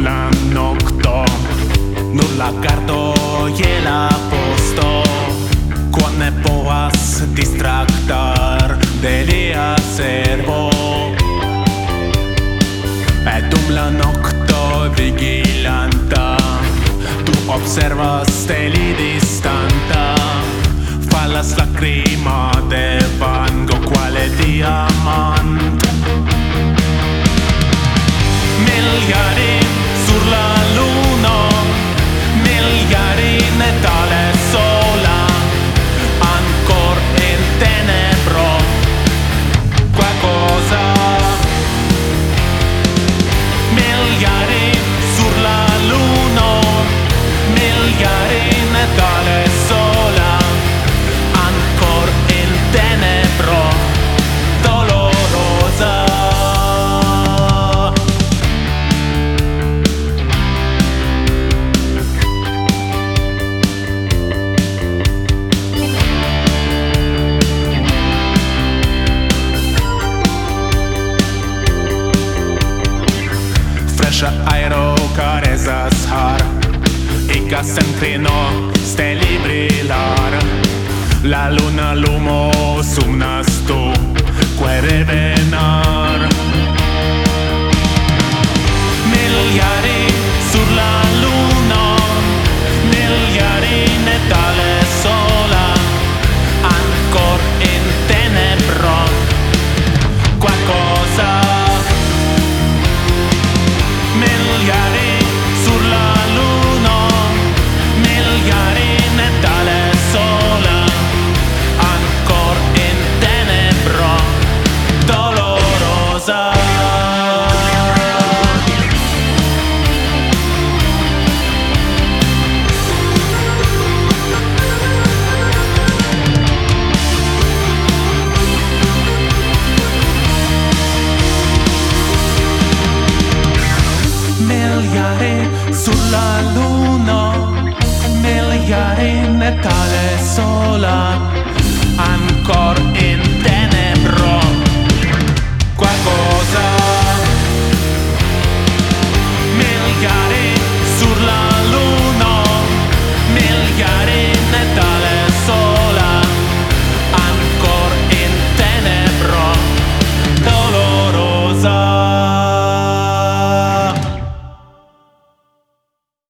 la nocto, nur la gardo je la posto, quan ne povas distractar de lia servo. E dum la nocto vigilanta, tu observas steli distanta, falas lacrima de vango quale diamant. Miliardi sur la luno, miliardi netale sola, ancor in tenebro qualcosa. Miliardi sur la luno, miliardi netale sola, ancor in tenebro dolorosa. Aero carezas har, igas sentrino steli brilar, la luna lumo sumnas tu quae revenar. Miliardi sur la luno, miliardi netale sola, ancor in tenebro qualcosa. Miliardi sur la luno, miliardi netale sola, ancor in tenebro dolorosa. Miliardi sulla luna, miliardi netale sola, ancor in